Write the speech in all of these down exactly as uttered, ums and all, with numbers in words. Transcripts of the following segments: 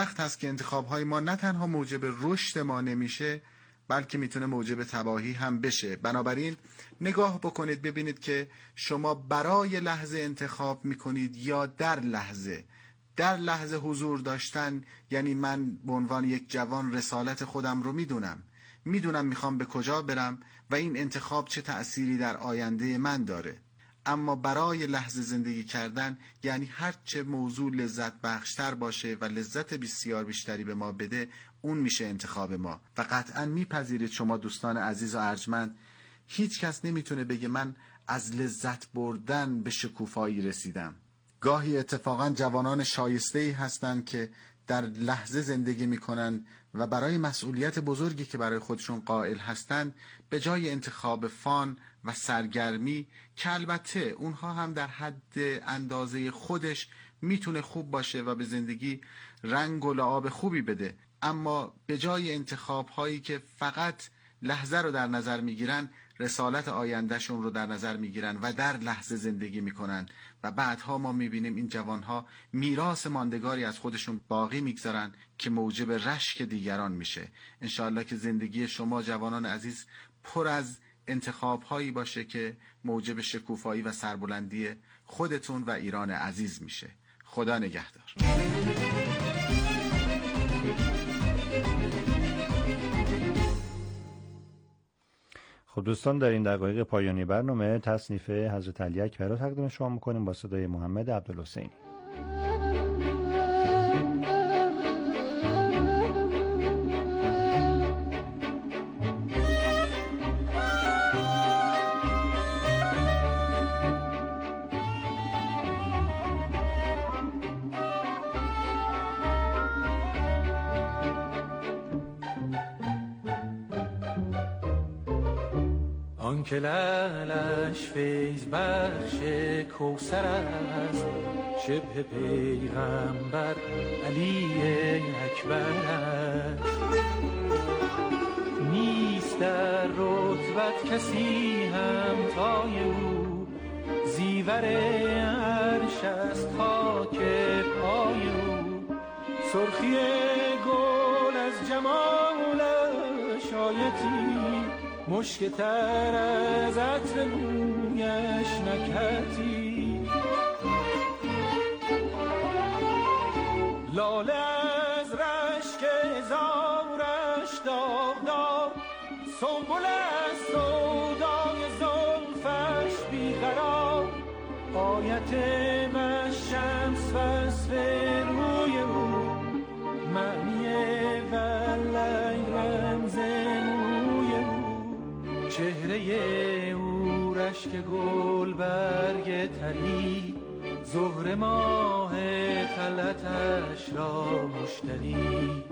وقت هست که انتخاب‌های ما نه تنها موجب رشد ما نمیشه، بلکه میتونه موجب تباهی هم بشه. بنابراین نگاه بکنید ببینید که شما برای لحظه انتخاب میکنید یا در لحظه. در لحظه حضور داشتن یعنی من به عنوان یک جوان رسالت خودم رو میدونم، میدونم میخوام به کجا برم و این انتخاب چه تأثیری در آینده من داره. اما برای لحظه زندگی کردن یعنی هر چه موضوع لذت بخشتر باشه و لذت بسیار بیشتری به ما بده، اون میشه انتخاب ما. و قطعا میپذیرید شما دوستان عزیز و ارجمند، هیچ کس نمیتونه بگه من از لذت بردن به شکوفایی رسیدم. گاهی اتفاقا جوانان شایسته‌ای هستند که در لحظه زندگی میکنن و برای مسئولیت بزرگی که برای خودشون قائل هستند به جای انتخاب فان و سرگرمی که البته اونها هم در حد اندازه خودش میتونه خوب باشه و به زندگی رنگ و لعاب خوبی بده، اما به جای انتخاب هایی که فقط لحظه رو در نظر میگیرن، رسالت آیندهشون رو در نظر میگیرن و در لحظه زندگی میکنن و بعدها ما میبینیم این جوانها میراث ماندگاری از خودشون باقی میگذارن که موجب رشک دیگران میشه. انشاءالله که زندگی شما جوانان عزیز پر از انتخاب هایی باشه که موجب شکوفایی و سربلندی خودتون و ایران عزیز میشه. خدا نگهدار. خب دوستان، در این دقایق پایانی برنامه تصنیف حضرت علی اکبر رو تقدیم شما میکنیم با صدای محمد عبدالحسینی. آن که لعلش فیض بخش کوثر است، شبه پیغمبر علی اکبر است. نیست در رتبت کسی همتای او، زیور عرش است خاک پای او. سرخی گل از جمالش آیتی، مشک تر از عطر مویش نکهتی. لاله از رشک هزارش داغدار، سنبل از سودای زلفش بیقرار. آیت والشمس وصف روی او، معنی واللیل رمز موی او. چهره او رشک گل برگ تری، زهر ماه خلعتش را مشتری.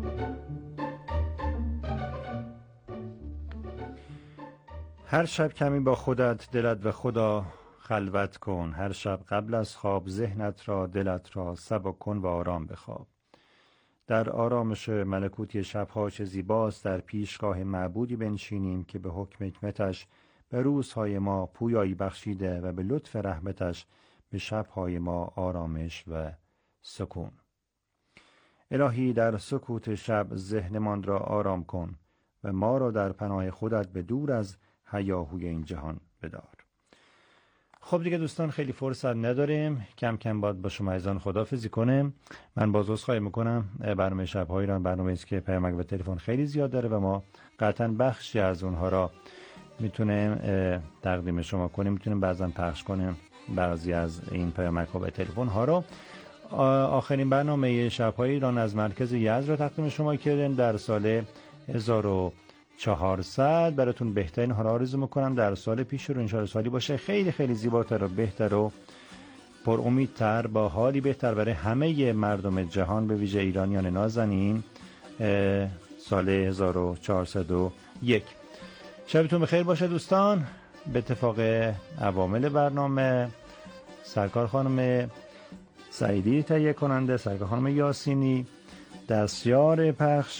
هر شب کمی با خودت دلت و خدا خلوت کن، هر شب قبل از خواب ذهنت را دلت را سبک کن و آرام بخواب. در آرامش ملکوتی شبها چه زیباست در پیشگاه معبودی بنشینیم که به حکم حکمتش به روزهای ما پویایی بخشیده و به لطف رحمتش به شبهای ما آرامش و سکون. الهی در سکوت شب ذهنمان را آرام کن و ما را در پناه خودت به دور از هیاهوی این جهان بدار. خب دیگه دوستان خیلی فرصت نداریم، کم کم باید با شما عزیزان خداحافظی کنیم. من باز عذرخواهی میکنم، برنامه شب‌های ایران برنامه است که پیامک و تلفن خیلی زیاد داره و ما قطعا بخشی از اونها را میتونیم تقدیم شما کنیم، میتونیم بعضا پخش کنیم بعضی از این پیامک ها و تلفن ها رو. آخرین برنامه شب‌های ایران از مرکز یزد را تقدیم شما کردیم در سال هزار و چهارصد. براتون بهترین ها را آرزو میکنم در سال پیش رو انشاءالله سالی باشه خیلی خیلی زیباتر و بهتر و پر امیدتر، با حالی بهتر برای همه مردم جهان، به ویژه ایرانیان نازنین، سال هزار و چهارصد و یک. شبتون بخیر باشه دوستان. به اتفاق عوامل برنامه سرکار خانم سعیدی تهیه کننده، سرکار خانم یاسینی، دستیار پخش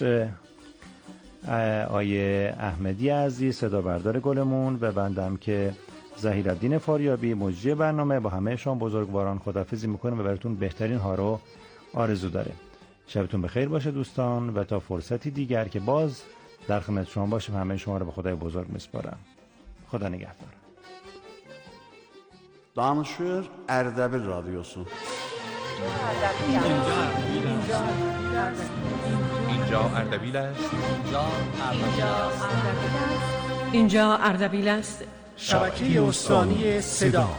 آیه احمدی عزیز، صدا بردار گلمون و بندم که ظهیرالدین فاریابی مجری برنامه، با همه شما بزرگواران خداحافظی میکنم و براتون بهترین ها رو آرزو داره. شبتون بخیر باشه دوستان و تا فرصتی دیگر که باز در خدمت شما باشیم، همه شما رو به خدای بزرگ میسپارم. خدا نگهدار. Danışır Erdebil Radyosu. اینجا اردبیل است. اینجا اردبیل است. شبکه استانی صدا.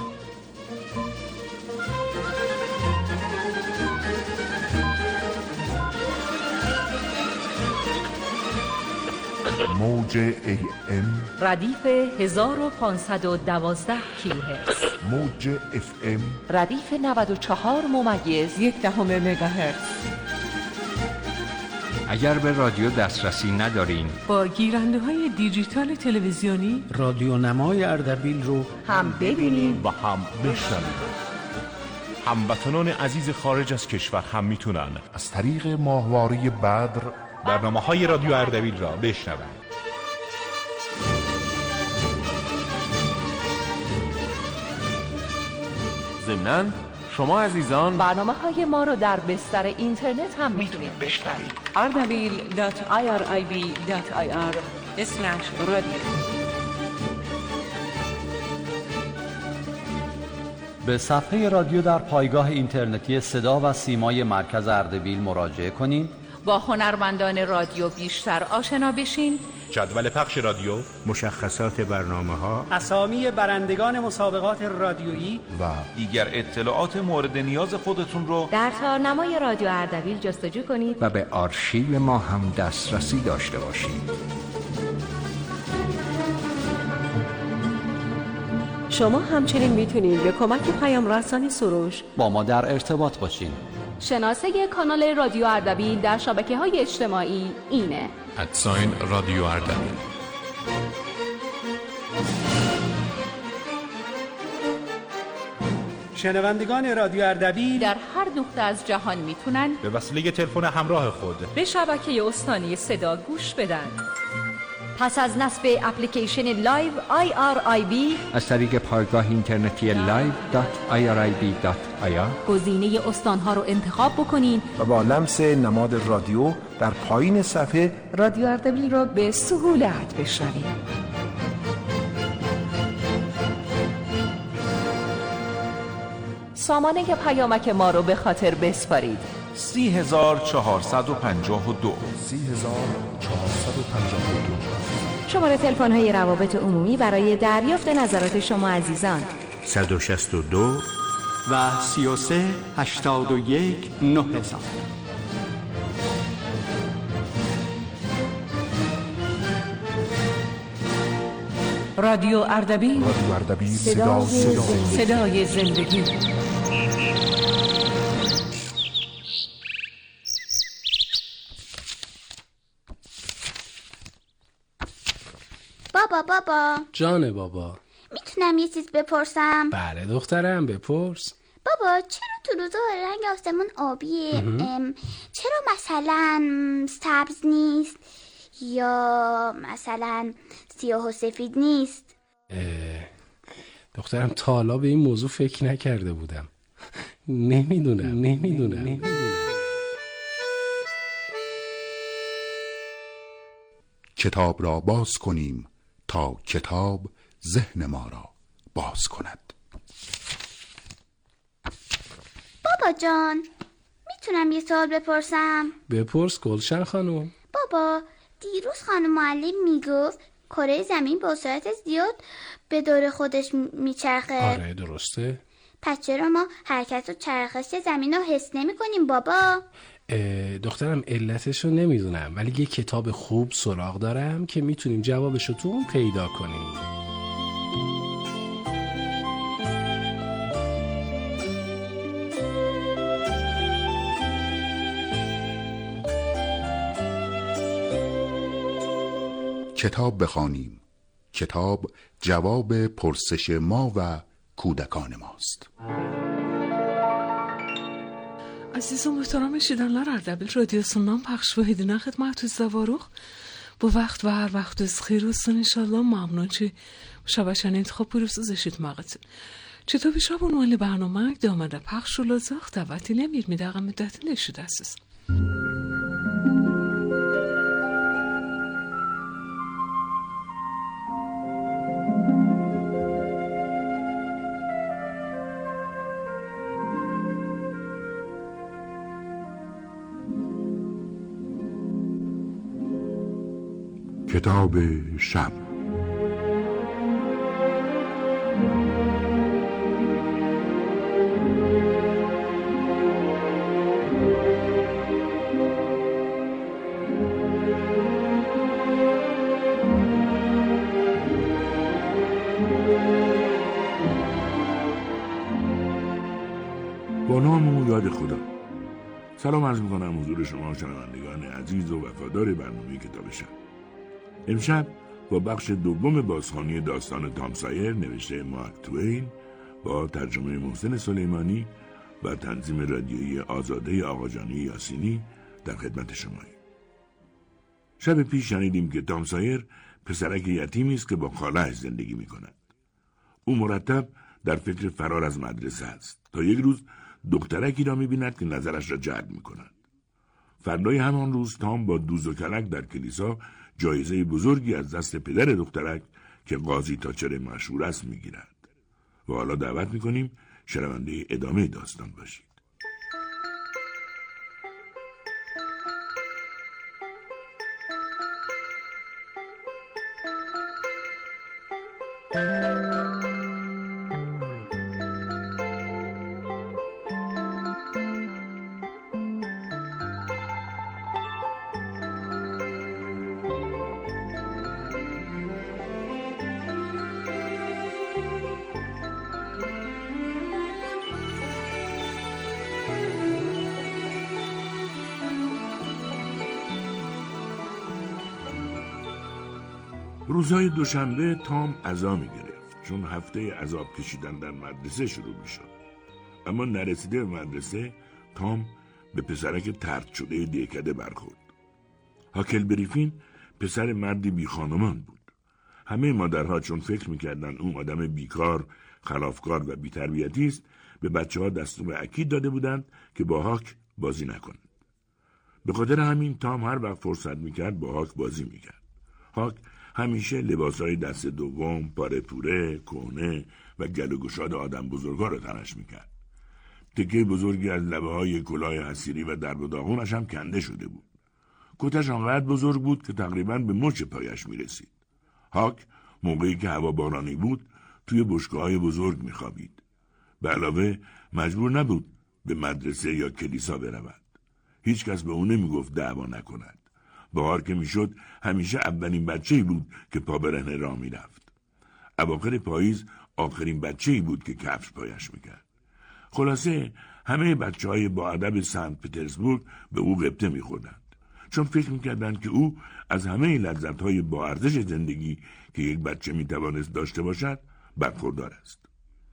موج ای ام ردیف هزار و پانصد و دوازده کیلوهرتز. موج اف ام ردیف نود و چهار ممیز یک دهم مگاهرتز. اگر به رادیو دسترسی ندارین، با گیرنده های دیجیتال تلویزیونی رادیو نمای اردبیل رو هم ببینید و هم بشنوید. هموطنان عزیز خارج از کشور هم میتونن از طریق ماهواره بدر برنامه های رادیو اردبیل را بشنوند. ضمناً شما عزیزان برنامه های ما رو در بستر اینترنت هم میتونید بشنوید. اردبیل دات آی آر آی بی دات آی آر اسلش رادیو. به صفحه رادیو در پایگاه اینترنتی صدا و سیمای مرکز اردبیل مراجعه کنید. با هنرمندان رادیو بیشتر آشنا بشین. جدول پخش رادیو، مشخصات برنامه‌ها، اسامی برندگان مسابقات رادیویی و دیگر اطلاعات مورد نیاز خودتون رو در تارنمای رادیو اردبیل جستجو کنید و به آرشیو ما هم دسترسی داشته باشید. شما همچنین میتونید به کمک پیام رسانی سروش با ما در ارتباط باشین. شناسه کانال رادیو اردبیل در شبکه‌های اجتماعی اینه: ادساین رادیو اردبیل. شنوندگان رادیو اردبیل در هر نقطه از جهان میتونن به وسیله تلفن همراه خود به شبکه استانی صدا گوش بدن. پس از نصب اپلیکیشن لایو آی آر آی بی از طریق پایگاه اینترنتی لایو دات آی آر آی بی دات آی آر گزینه استانها رو انتخاب بکنین و با لمس نماد رادیو در پایین صفحه رادیو اردبیل رو به سهولت بشنوید. سامانه پیامک ما رو به خاطر بسپارید: سی هزار چهارصد و پنجاه و دو سی هزار چهارصد و پنجاه و دو. شماره تلفن های روابط عمومی برای دریافت نظرات شما عزیزان: صد و شصت و دو و سی و سه هشتاد و یک نه هزار. رادیو اردبیل، رادیو اردبیل، صدا صدای, صدای زندگی. بابا بابا جان بابا، میتونم یه چیز بپرسم؟ بله دخترم بپرس. بابا چرا تو روزا رنگ آسمون آبیه؟ چرا مثلا سبز نیست یا مثلا سیاه و سفید نیست؟ دخترم تا حالا به این موضوع فکر نکرده بودم. نمیدونم نمیدونم نمیدونم کتاب را باز کنیم تا کتاب ذهن ما را باز کند. بابا جان میتونم یه سوال بپرسم؟ بپرس گلشن خانم. بابا دیروز خانم معلم میگفت کره زمین با سرعت زیاد به دور خودش میچرخه. آره درسته. پس چرا ما حرکت و چرخش زمین رو حس نمی کنیم بابا؟ دخترم علتش رو نمیدونم، ولی یه کتاب خوب سراغ دارم که میتونیم جوابش رو تو اون پیدا کنیم. کتاب بخوانیم. کتاب جواب پرسش ما و کودکان ماست. عزیز و محترم شیدنلر اردبیل رادیو سنان پخش و هدینه خدمت زواروخ bu vaqt ve her vaxtınız xeyir olsun inşallah. ممنون که شبشن انتخاب پروسازشید مقتن چطور شب عنوان برنامه دامده پخش و لازاخ دوتی نمیر میدقم مدتی نشده است. کتاب شب. با نام و یاد خدا. سلام عرض میکنم حضور شما شنوندگان عزیز و وفادار برنامه کتاب شب. امشب با بخش دوم بازخوانی داستان تام سایر نوشته مارک توین با ترجمه محسن سلیمانی و تنظیم رادیویی آزاده آقاجانی یاسینی در خدمت شماییم. شب پیش شنیدیم که تام سایر پسرک یتیمی است که با خاله‌اش زندگی می‌کند. او مرتب در فکر فرار از مدرسه است تا یک روز دخترکی را می‌بیند که نظرش را جلب می‌کند. فردای همان روز تام با دوز و کلک در کلیسا جایزه بزرگی از دست پدر دخترک که قاضی تاچر مشهور است میگیرد. و حالا دعوت میکنیم شنونده ادامه داستان باشید. روزهای دوشنبه تام عزا می گرفت چون هفته عذاب کشیدن در مدرسه شروع می شد. اما نرسیده به مدرسه تام به پسرک طرد شده دیکده برخورد. هاکل بریفین پسر مردی بی خانمان بود. همه مادرها چون فکر می کردن اون آدم بیکار، خلافکار و بی تربیتی است به بچه ها دستور اکید داده بودند که با هاک بازی نکنند. به خاطر همین تام هر وقت فرصت می کرد با هاک بازی می کرد. هاک همیشه لباسهای دست دوم، پاره پوره، کهنه و گل و گشاد آدم بزرگا رو تنش میکرد. تکه بزرگی از لبه های کلاه حصیری و درب و داغونش هم کنده شده بود. کتش آنقدر بزرگ بود که تقریباً به مچ پایش میرسید. هاک موقعی که هوا بارانی بود توی بشکه‌های بزرگ میخوابید. به علاوه مجبور نبود به مدرسه یا کلیسا برود. هیچ کس به اون نمیگفت دعوا نکند. بهار که میشد همیشه اولین بچه‌ای بود که پا برهنه راه میرفت. اواخر پاییز آخرین بچه‌ای بود که کفش پایش میکرد. خلاصه همه بچه‌های با ادب سنت پترزبورگ به او غبطه میخوردند چون فکر میکردند که او از همه لذت‌های با ارزش زندگی که یک بچه میتوانست داشته باشد برخوردار است.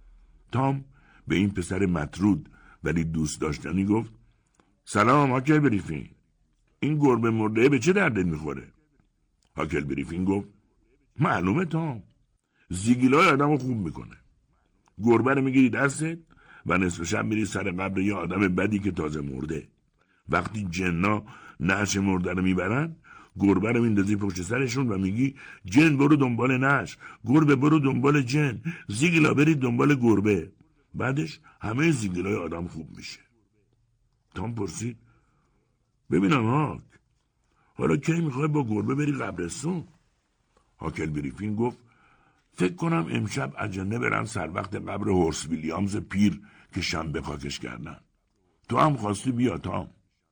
تام به این پسر مطرود ولی دوست داشتنی گفت: سلام هاکل بریفین، این گربه مرده به چه دردت میخوره؟ هاکل بریفین گفت: معلومه تام، زیگیلای آدمو خوب میکنه. گربه رو میگیری دستت و نصف شب میری سر قبر یه آدم بدی که تازه مرده. وقتی جنا نعش مرده رو میبرن، گربه رو میندازی پشت سرشون و میگی جن برو دنبال نعش، گربه برو دنبال جن، زیگیلا برید دنبال گربه. بعدش همه زیگیلای آدم خوب میشه. تام پرسید: ببینم هاک، حالا کی میخوای با گربه بری قبرستون؟ هاکل بریفین گفت: فکر کنم امشب اجنه برن سر وقت قبر هورس ویلیامز پیر که شنبه خاکش کردن. تو هم خواستی بیا تام.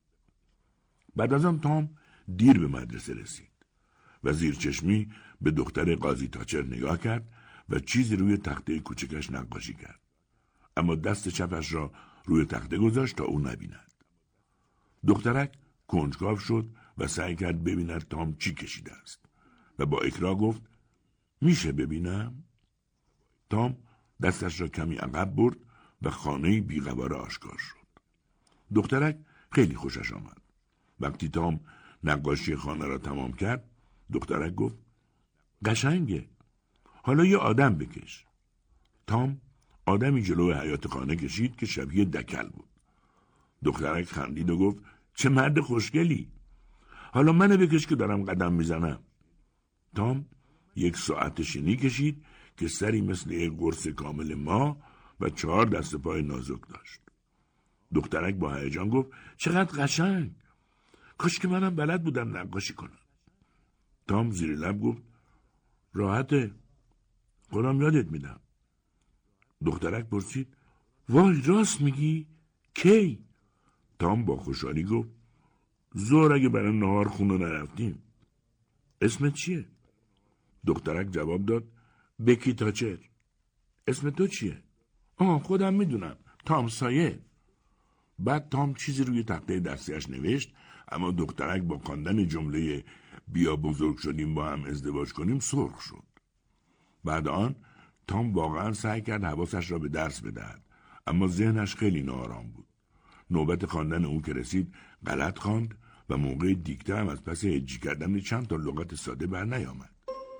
بعد از آن تام دیر به مدرسه رسید و زیر چشمی به دختر قاضی تاچر نگاه کرد و چیزی روی تخته کوچکش نقاشی کرد. اما دست چپش را روی تخته گذاشت تا او نبیند. دخترک کنجکاو شد و سعی کرد ببیند تام چی کشیده است و با اکراه گفت: میشه ببینم؟ تام دستش را کمی عقب برد و خانه بی‌قواره آشکار شد. دخترک خیلی خوشش آمد. وقتی تام نقاشی خانه را تمام کرد، دخترک گفت: قشنگه، حالا یه آدم بکش. تام آدمی جلو حیاط خانه کشید که شبیه دکل بود. دخترک خندید و گفت: چه مرد خوشگلی. حالا منو بکش که دارم قدم میزنم. تام یک ساعت شینی کشید که سری مثل یک قرص کامل ما و چهار دست پای نازک داشت. دخترک با هیجان گفت چقدر قشنگ. کاش که منم بلد بودم نقاشی کنم. تام زیر لب گفت راحته، خودم یادت میدم. دخترک پرسید وای راست میگی؟ کی؟ تام با خوشحالی گفت زور اگه برای نهار خونه نرفتیم. اسمت چیه؟ دخترک جواب داد بکی تاچر. اسم تو چیه؟ آه خودم میدونم، تام سایه. بعد تام چیزی روی تخته دستیش نوشت، اما دخترک با خواندن جمله بیا بزرگ شدیم با هم ازدواج کنیم سرخ شد. بعد آن تام واقعا سعی کرد حواسش را به درس بدهد، اما ذهنش خیلی ناآرام بود. نوبت خواندن او که رسید غلط خواند و موقع دیکته هم از پس هجی کردن چند تا لغت ساده بر نیامد.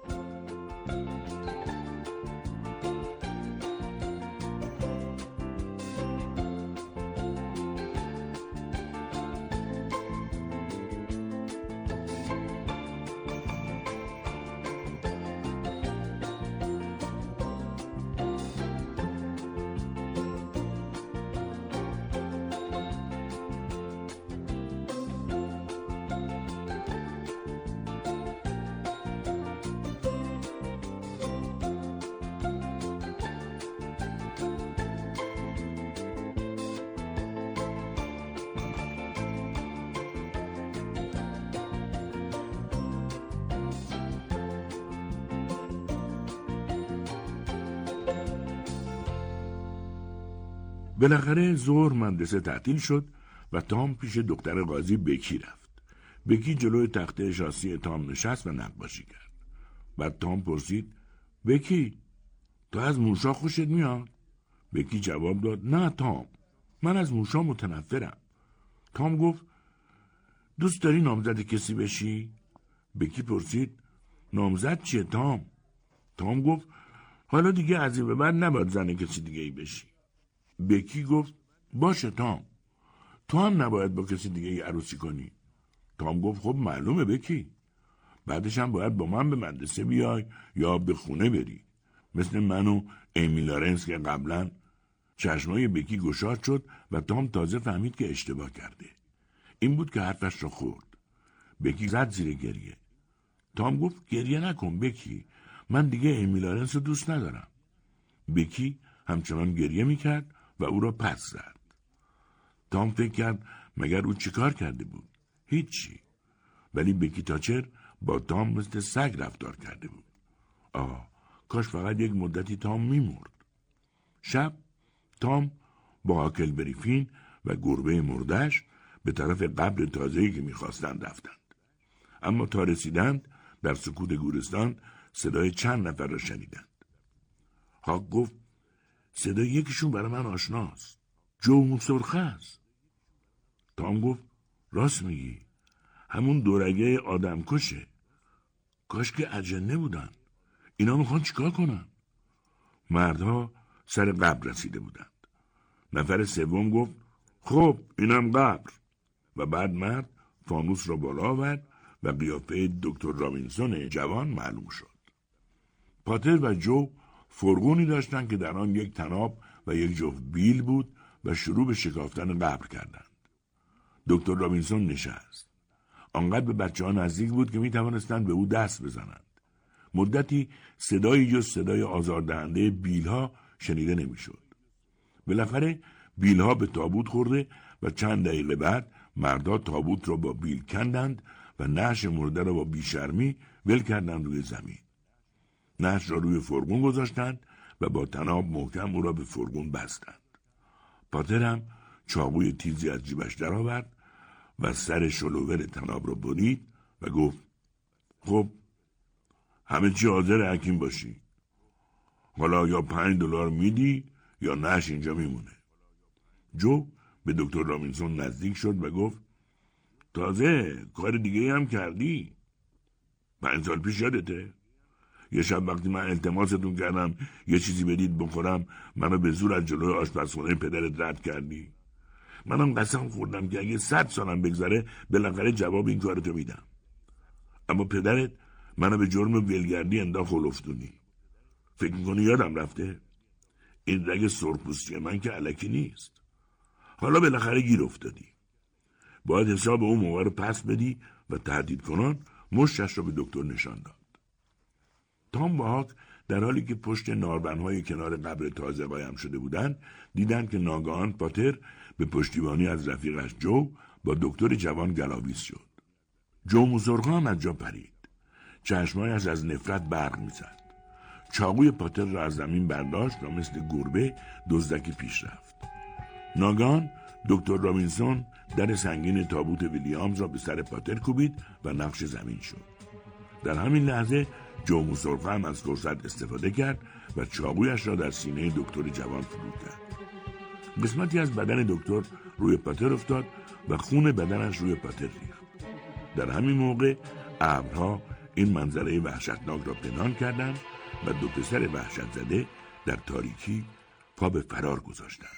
بالاخره ظهر مدرسه تعطیل شد و تام پیش دختر قاضی بکی رفت. بکی جلوی تخته شاسی تام نشست و نقاشی کرد. بعد تام پرسید بکی تو از موشا خوشت میاد؟ بکی جواب داد نه تام، من از موشا متنفرم. تام گفت دوست داری نامزد کسی بشی؟ بکی پرسید نامزد چیه تام؟ تام گفت حالا دیگه از این به بعد نباید زن کسی دیگه ای بشی. بکی گفت باشه تام، تو هم نباید با کسی دیگه ای عروسی کنی. تام گفت خب معلومه بکی، بعدش هم باید با من به مدرسه بیای یا به خونه بری، مثل من و امیل لارنس که قبلا. چشمای بکی گشاد شد و تام تازه فهمید که اشتباه کرده. این بود که حرفش را خورد. بکی زد زیر گریه. تام گفت گریه نکن بکی، من دیگه امیل لارنس رو دوست ندارم. بکی همچنان گریه میکرد و او را پس زد. تام فکر کرد مگر او چیکار کرده بود؟ هیچی. ولی بکی تاچر با تام مثل سگ رفتار کرده بود. آه کاش فقط یک مدتی تام میمرد. شب تام با هاکلبری فین و گربه مردش به طرف قبر تازه‌ای که میخواستند رفتند. اما تا رسیدند در سکوت گورستان صدای چند نفر را شنیدند. هاک گفت صدای یکیشون برای من آشناست، جو سرخه است. تام گفت راست میگی، همون دورگه آدم کشه. کاش که اجنه بودن. اینا میخوان چیکار کنن؟ مردها سر قبر رسیده بودند. نفر سوم گفت خب اینم قبر. و بعد مرد فانوس را بالا آورد و قیافه دکتر رابینسون جوان معلوم شد. پاتر و جو فرغونی داشتند که در آن یک طناب و یک جفت بیل بود و شروع به شکافتن قبر کردند. دکتر رابینسون نشست. آنقدر به بچه ها نزدیک بود که می توانستند به او دست بزنند. مدتی صدایی جز صدای آزاردهنده بیل ها شنیده نمی شد. بالاخره بیل ها به تابوت خورده و چند دقیقه بعد مردا تابوت را با بیل کندند و نعش مرده را با بیشرمی ول کردند روی زمین. نعش را روی فرغون گذاشتند و با طناب محکم او را به فرغون بستند. پاتر هم چاقوی تیزی از جیبش درآورد و سر شلوور طناب را برید و گفت خب همه چی حاضر حکیم باشی. حالا یا پنج دلار میدی یا نعش اینجا میمونه. جو به دکتر رابینسون نزدیک شد و گفت تازه کار دیگه هم کردی. پنج سال پیش یادته؟ یه شب وقتی من التماستون کردم یه چیزی بدید بخورم، منو به زور از جلوی آشپزخونه پدرت رد کردی. منم قسم خوردم که اگه صد سالم بگذره بالاخره جواب این کارتو میدم. اما پدرت منو به جرم ولگردی انداخت هلفدونی. فکر میکنی یادم رفته؟ این رگ سرخپوستی من که الکی نیست. حالا بالاخره گیر افتادی. باید حساب اون موقع رو پس بدی و تهدید کنان مشتش رو به دکتر نشان داد. تام و هاک در حالی که پشت ناربنهای کنار قبر تازه قایم شده بودند، دیدند که ناگهان پاتر به پشتیبانی از رفیقش جو با دکتر جوان گلاویز شد. جو موزرگا هم از جا پرید. چشمایش از نفرت برق می‌زد. چاقوی پاتر را از زمین برداشت و مثل گربه دزدکی پیش رفت. ناگهان دکتر رابینسون در سنگین تابوت ویلیامز را به سر پاتر کوبید و نقش زمین شد. در همین لحظه جو موزرگا هم از فرصت استفاده کرد و چاقویش را در سینه دکتر جوان فرو کرد. قسمتی از بدن دکتر روی پاتر افتاد و خون بدنش روی پاتر ریخت. در همین موقع ابرها این منظره وحشتناک را پنهان کردند و دو پسر وحشت زده در تاریکی پا به فرار گذاشتند.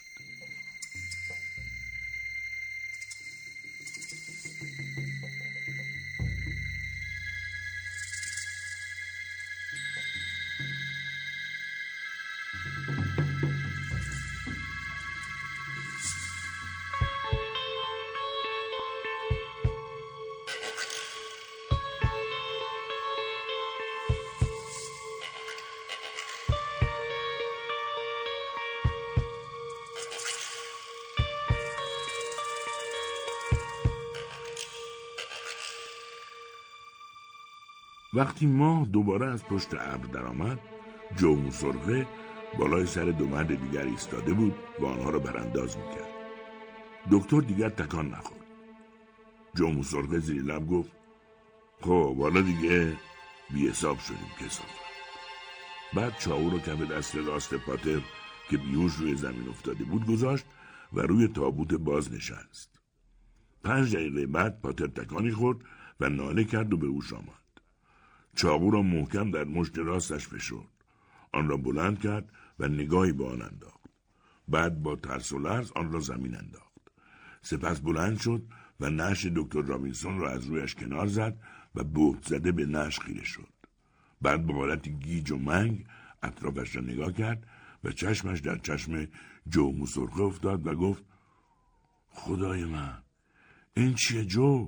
وقتی ماه دوباره از پشت ابر درآمد، جو موزرگا بالای سر دو مرد دیگر ایستاده بود و آنها را برانداز میکرد. دکتر دیگر تکان نخورد. جو موزرگا زیر لب گفت: خب حالا دیگه بی حساب شدیم کثافت. بعد چاقو رو کف دست راست پاتر که بیهوش روی زمین افتاده بود گذاشت و روی تابوت باز نشست. پنج دقیقه بعد پاتر تکانی خورد و ناله کرد و به هوش آمد. چاقو را محکم در مشت راستش فشرد. آن را بلند کرد و نگاهی به آن انداخت. بعد با ترس و لرز آن را زمین انداخت. سپس بلند شد و نعش دکتر رابینسون را از رویش کنار زد و بهت زده به نعش خیره شد. بعد با حالت گیج و منگ اطرافش را نگاه کرد و چشمش در چشم جو موزرگا افتاد و گفت: خدای من، این چیه جو؟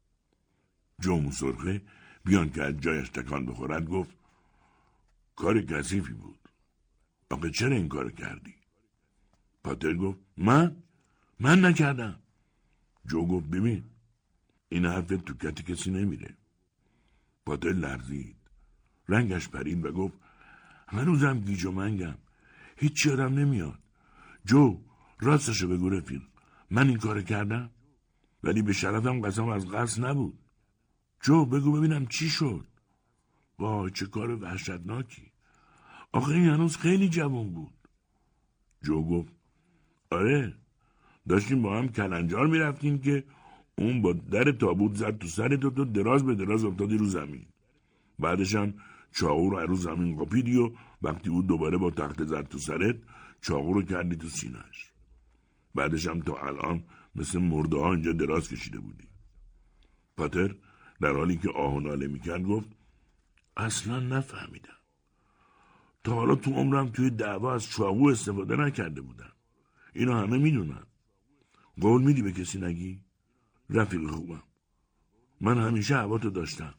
جو موزرگا بیان که از جایش تکان بخورد گفت: کار کثیفی بود. آخه چرا این کار کردی؟ پاتر گفت: من؟ من نکردم. جو گفت: ببین، این حرف تو کت کسی نمیره. پاتر لرزید. رنگش پرید و گفت: هنوزم گیج و منگم. هیچ یادم نمیاد. جو، راستشو بگو رفیق، من این کار کردم؟ ولی به شرفم قسم از قصد نبود. جو بگو ببینم چی شد؟ وای چه کار وحشتناکی. آخه این هنوز خیلی جوان بود. جو گفت: آره، داشتیم با هم کلنجار میرفتیم که اون با در تابوت زد تو سرت و تو دراز به دراز افتادی رو زمین. بعدش هم چاقو رو رو زمین قاپیدی و وقتی او دوباره با تخت زد تو سرت چاقو رو کردی تو سینه‌اش. بعدش هم تا الان مثل مرده ها اینجا دراز کشیده بودی. پاتر در حالی که آه و ناله میکرد گفت: اصلا نفهمیدم. تا حالا تو عمرم توی دعوا از چاقو استفاده نکرده بودم. اینو همه میدونن. قول میدی به کسی نگی؟ رفیق خوبم، من همیشه هواتو داشتم.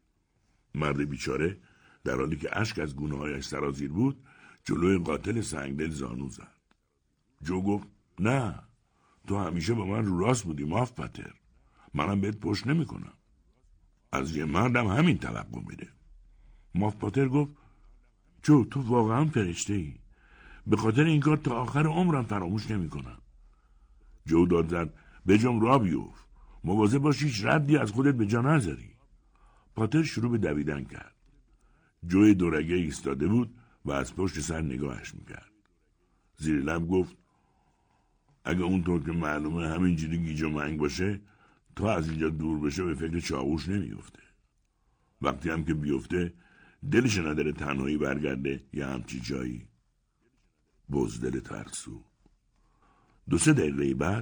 مرد بیچاره در حالی که اشک از گونه‌هایش سرازیر بود جلوی قاتل سنگدل زانو زد. جو گفت: نه، تو همیشه با من رو راست بودی ماف پاتر. منم بهت پشت نمی کنم. از یه مردم همین توقع میره. ماف پاتر گفت: جو تو واقعا فرشته ای. به خاطر این کار تا آخر عمرم فراموش نمی کنم. جو داد زد: بجام را بیوف. مواظب باش هیچ ردی از خودت به جا نذاری. پاتر شروع به دویدن کرد. جو دورگه ایستاده بود و از پشت سر نگاهش میکرد. زیر لب گفت: اگه اونطور که معلومه همینجوری گیج و منگ باشه، تا از اینجا دور بشه به فکر چاقوش نمیفته. وقتی هم که بیفته دلش نداره تنهایی برگرده یا همچی جایی. بزدل ترسو. دو سه دقیقه بعد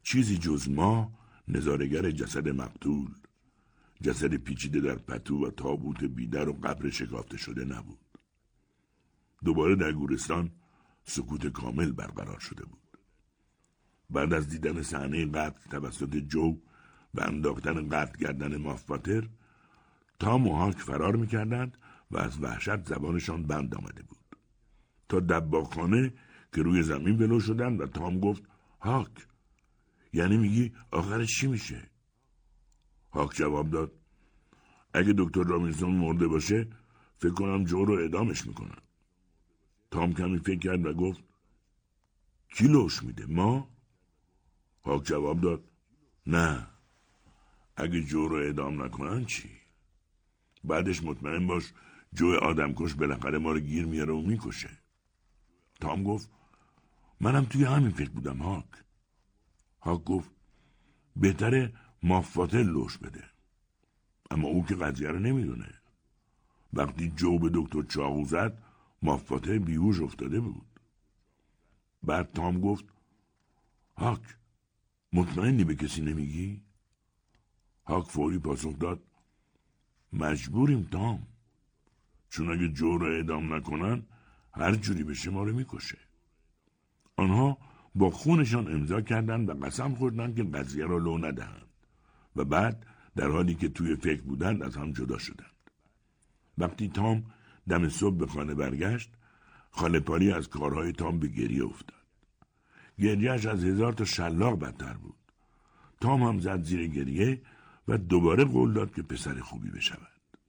چیزی جز ما نظاره‌گر جسد مقتول، جسد پیچیده در پتو و تابوت بیدر و قبر شکافته شده نبود. دوباره در گورستان سکوت کامل برقرار شده بود. بعد از دیدن صحنه قتل توسط جو و انداختن قطع کردن مافاتر، تام و هاک فرار میکردند و از وحشت زبانشان بند آمده بود. تا دباغخانه که روی زمین ولو شدند و تام گفت هاک، یعنی میگی آخرش چی میشه؟ هاک جواب داد اگه دکتر رابینسون مرده باشه فکر کنم جو رو اعدامش میکنن. تام کمی فکر کرد و گفت کی لوش میده؟ ما؟ هاک جواب داد نه، اگه جو رو اعدام نکنن چی؟ بعدش مطمئن باش جو آدمکش بالاخره ما رو گیر میاره و میکشه. تام گفت منم توی همین فکر بودم هاک. هاک گفت بهتره مافاتل لوش بده، اما او که قضیه رو نمیدونه. وقتی جو به دکتر چاقو زد مافاتل بیهوش افتاده بود. بعد تام گفت هاک مطمئنی به کسی نمیگی؟ هاک فوری پاسخ داد مجبوریم تام، چون اگه جو رو اعدام نکنن هر جوری بشه ما رو میکشه. آنها با خونشان امضا کردند و قسم خوردند که قضیه را لو ندهند و بعد در حالی که توی فکر بودند از هم جدا شدند. وقتی تام دم صبح به خانه برگشت، خاله پاری از کارهای تام به گریه افتاد. گریهش از هزار تا شلاق بدتر بود. تام هم زد زیر گریه و دوباره قول داد که پسر خوبی بشود.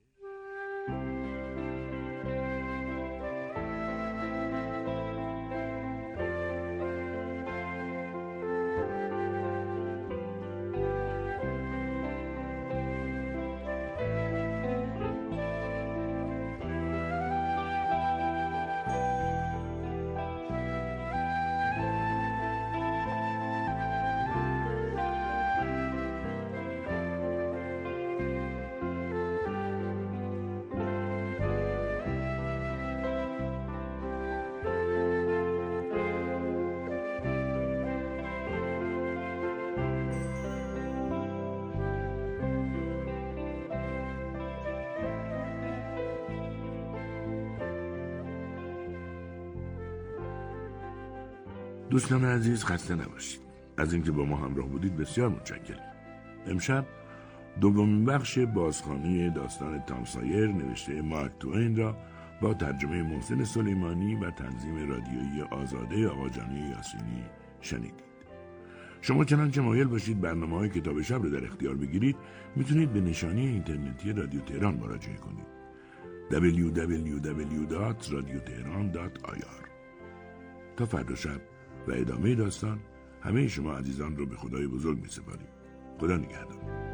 دوستان عزیز خسته نباشید. از اینکه با ما همراه بودید بسیار متشکرم. امشب دومین بخش بازخوانی داستان تام سایر نوشته مارک توین را با ترجمه محسن سلیمانی و تنظیم رادیویی آزاده آقا جانی یاسینی شنیدید. شما چنانچه مایل باشید برنامه‌های کتاب شب رو در اختیار بگیرید، میتونید به نشانی اینترنتی رادیو تهران مراجعه کنید. دبلیو دبلیو دبلیو دات رادیو تهران دات آی آر. تا فردا شب و ادامه داستان همه شما عزیزان رو به خدای بزرگ می سپاریم. خدا نگهدار.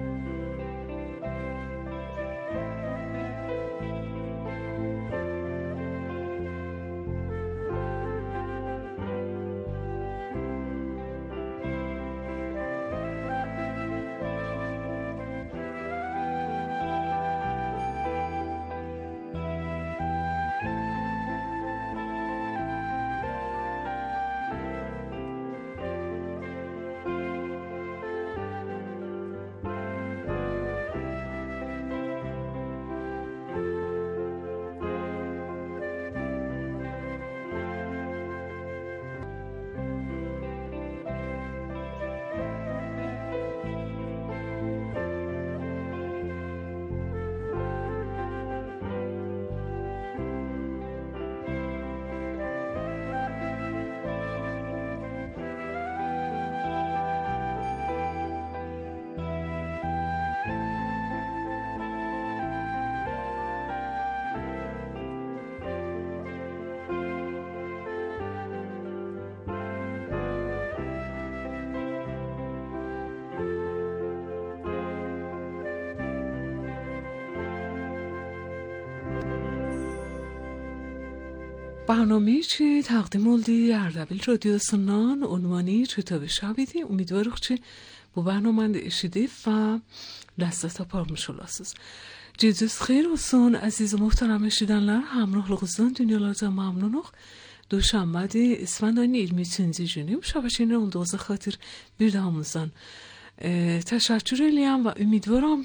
برنامه چی تقدیم oldi اردبیل رادیو سنان عنوانی کتاب شبیدی امیدوارم که bu برنامه eşidip و لذت parmış olasınız. Cüzdüz xeyir olsun aziz muhterem eşidenler, hamrohluğunuzdan dünyalarca memnunuk. Duşanbədə İsfəndayın iyirmi üçüncü günü Şabaşinin on doqquz xatir bir damızdan e, təşəkkür eləyəm və ümidvaram